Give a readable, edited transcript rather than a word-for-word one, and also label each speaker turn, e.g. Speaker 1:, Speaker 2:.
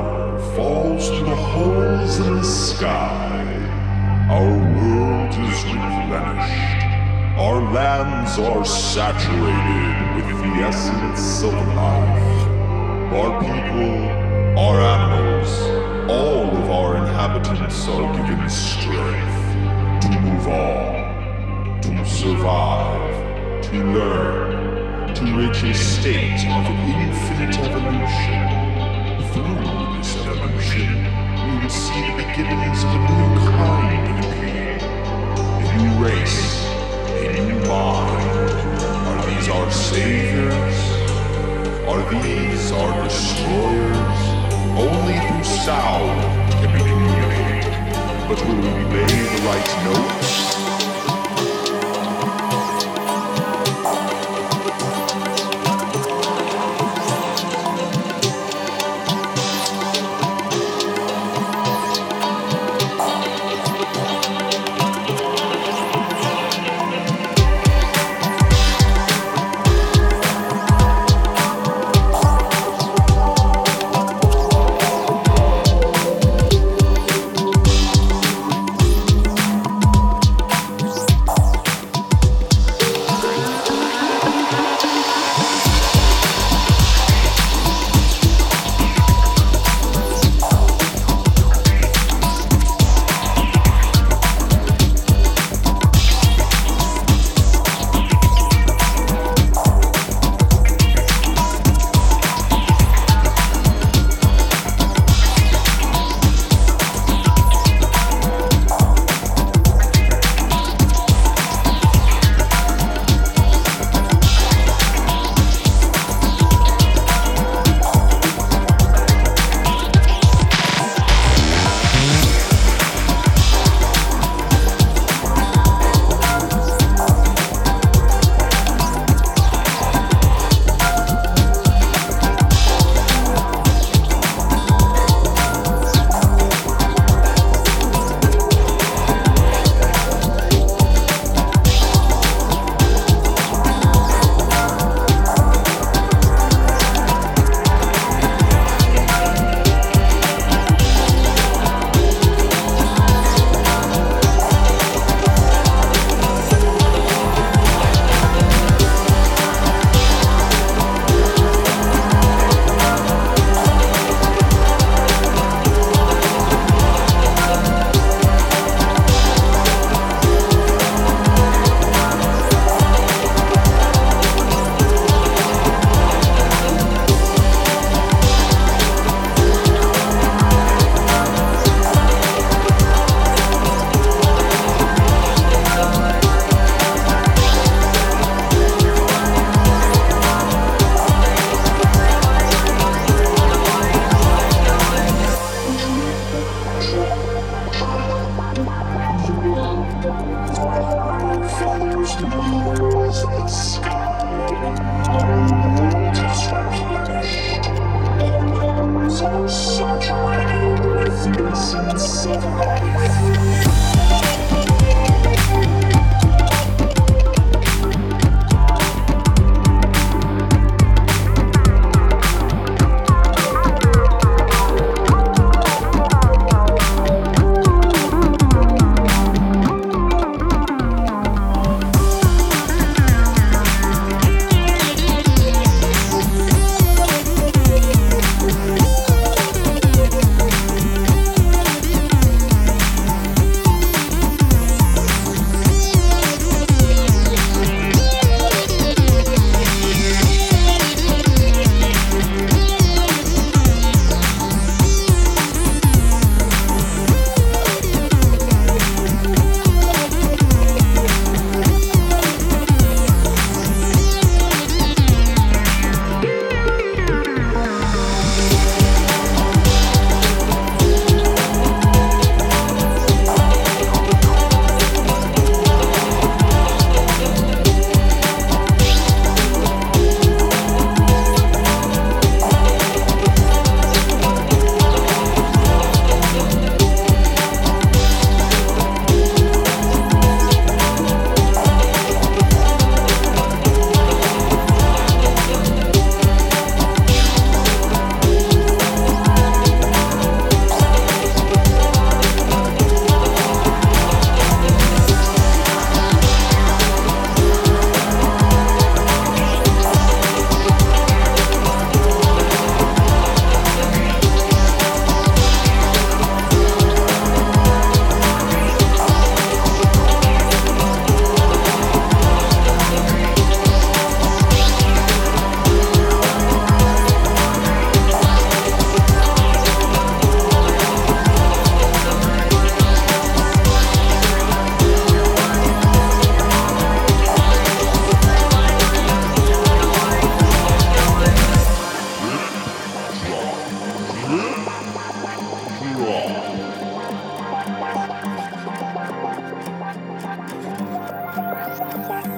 Speaker 1: falls through the holes in the sky. Our world is replenished. Our lands are saturated with the essence of life. Our people, our animals, all of our inhabitants are given strength to move on, to survive, to learn, to reach a state of infinite evolution. Through this evolution, we will see the beginnings of a new kind of being, a new race, a new mind. Are these our saviors? Are these our destroyers? Only through sound can we communicate. But will we lay the right notes?
Speaker 2: Yeah.